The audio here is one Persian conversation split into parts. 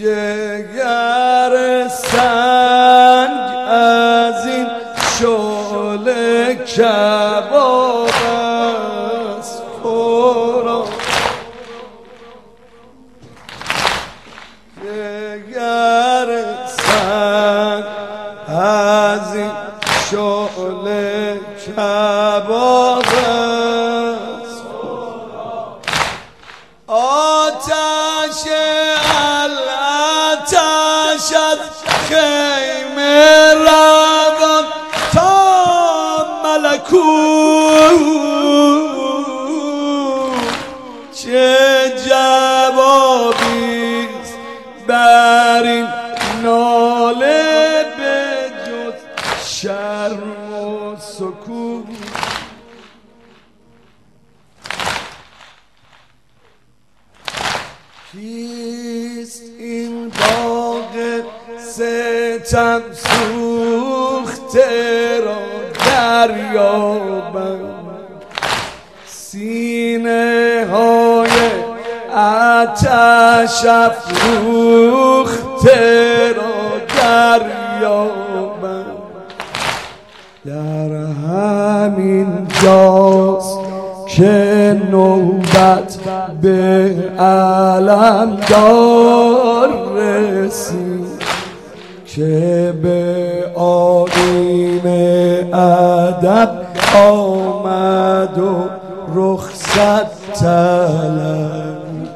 جگر سنگ از این شعله کباب است پرا، جگر سنگ از این شعله کباب است پرا، آتش الاتش از خیمه روان تا ملکوت، چه جوابیست بر این ناله به جز شرم و سکوت. کیست این باغ ستم سوخته را دریابم، سینه های آتش افروخته را دریابم. در همین جاست که نوبت به علمدار رسید، که به آیین ادب آمد و رخصت طلب.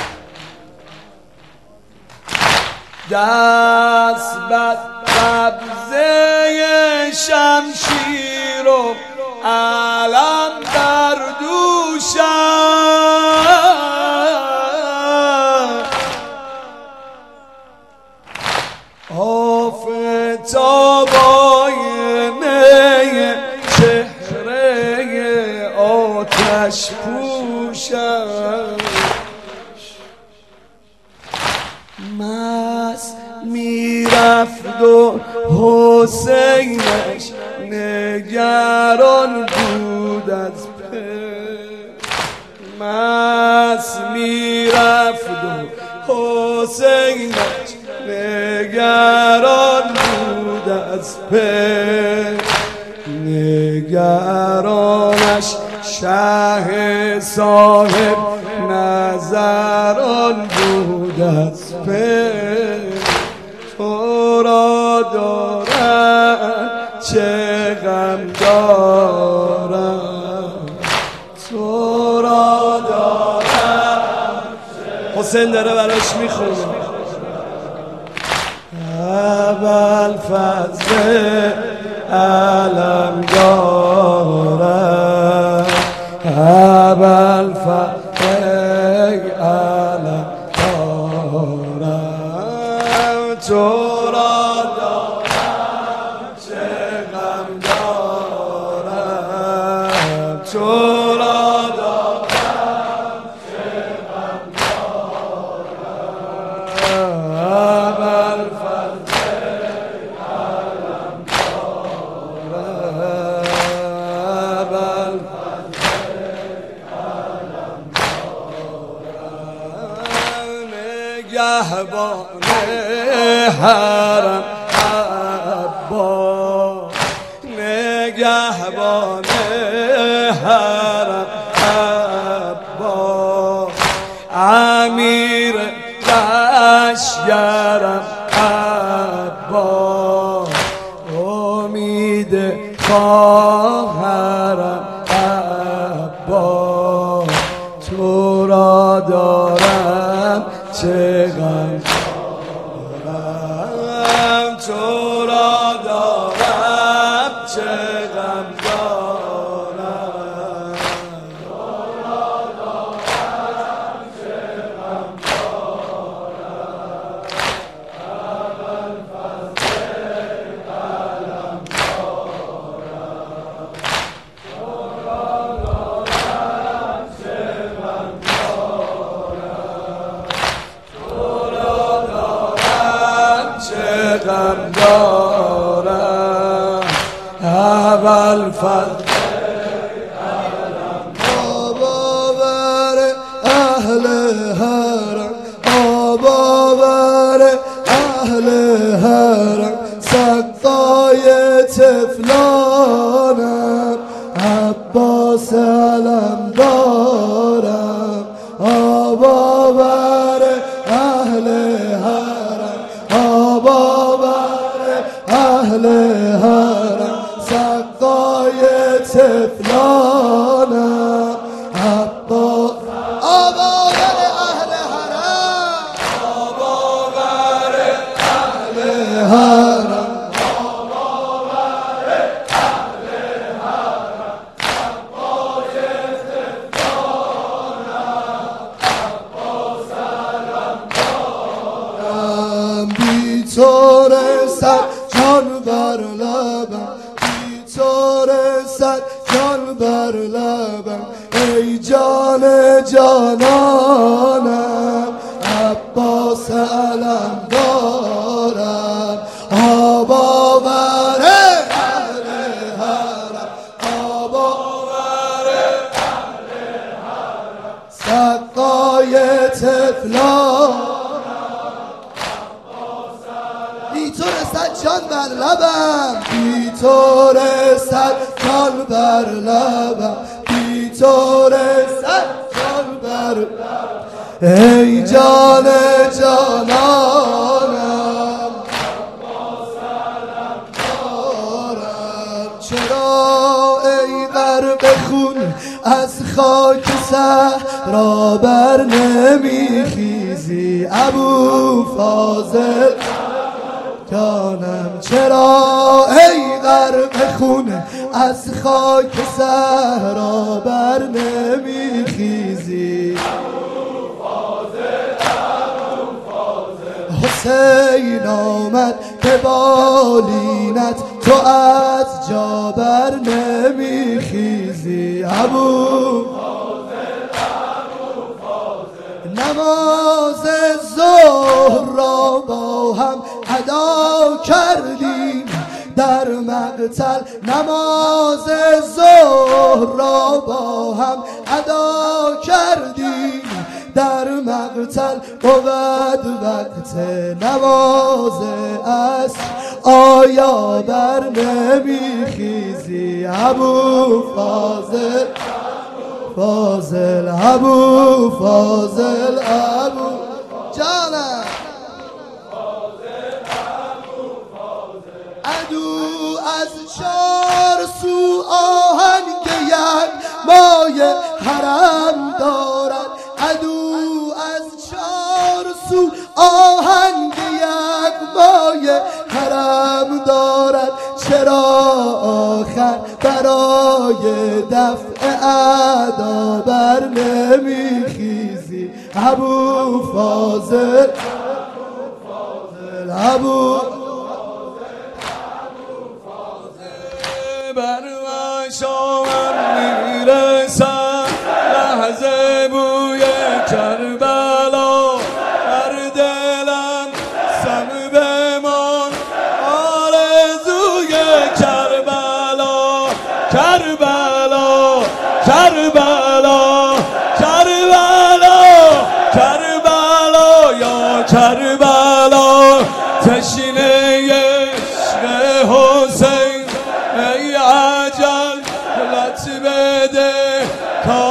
دست بر قبضه شمشیر و علم بر دوشم، آفتاب آینه چهره آتش پوشم، مست میرفت و حسینش نگران بود از پی، مست میرفت و حسینش نگران بود از پی، نگرانش شه صاحب نظران بود از پی. تو را دارم چه غم دارم، تو را دارم. حسین داره براش میخونه. ابوالفضل علم دارم، ابوالفضل علم دارم، تو را دارم چه غم دارم، تو را دارم چه غم دارم. ابوالفضل علم دارم، ابوالفضل علم دارم. نگهبان حرم عباس، نگهبان حرم عباس، امیر لشکرم عباس، امید خواهرم عباس، تو را دارم چه غم دارم، تو را دارم چه غم دارم، تو را دارم چه غم دارم. ابوالفضل علم دارم، تو را دارم چه غم دارم، تو را دارم چه غم دارم. ابوالفضل علم باباور اهل حرم، باباور طفلانم عباس علم دارم آباور اهل حرم آباور اهل حرم سقای طفلانم عباس آباور اهل حرم آباور اهل حرم بی‌طور صد جان بر لبم بی‌طور صد جان بر لبم ای جان جانانم عباس علم دارم آباور اهل حرم آباور اهل حرم سقای طفلان بی‌طور صد جان بر لبم بی‌طور صد جان بر لبم بی‌طور صد جان بر لبم ای جان جانانم دارم چرا ای غرق خون از خاک صحرا بر نمیخیزی ابو فاضل جانم چرا ای غرق خون از خاک صحرا بر نمیخیزی حسین آمد به بالینت تو از جا بر نمیخیزی ابو نماز ظهر را با هم ادا کردیم در مقتل نماز ظهر را با هم ادا کردیم در مقتل بود وقت نماز عصر آیا بر نمیخیزی ابو فاضل فاضل ابو فاضل ابو جانم عدو از چار سو آهنگ یک مایه حرم دارد عدو از چار سو آهنگ یک مایه حرم دارد چرا آخر برای دفع اعدا بر نمیخیزی ابو فاضل ابو بر مشامم میرسم لحظه بوی کربلا در دلم سم بمان آرزوی کربلا کربلا کربلا کربلا کربلا یا کربلا تشنه عشق حسین ای عجل لط بده